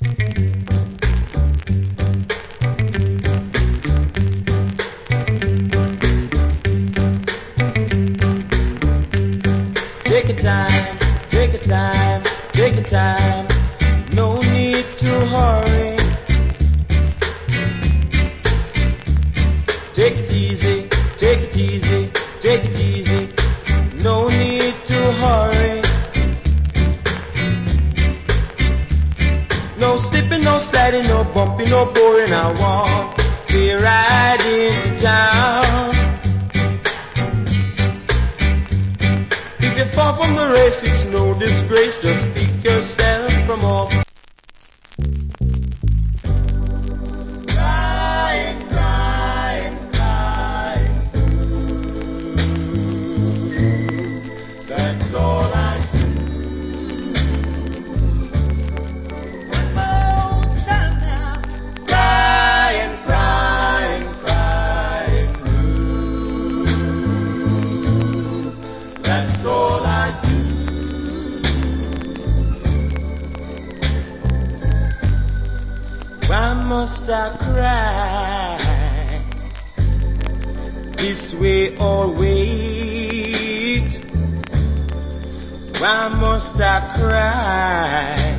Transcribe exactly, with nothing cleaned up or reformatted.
Take your time, take your time, take your time. No need to hurry. Take it easy, take it easy, take it easy. No need to hurry. No slipping, no sliding, no bumping, no boring. I want be riding to town. If you fall from the race, it's no disgrace. Just pick yourself from off. Crying, crying, crying through. That's all I do. One more time now. Crying, crying, crying through. That's all I do. Why must I cry this way always? Why must I cry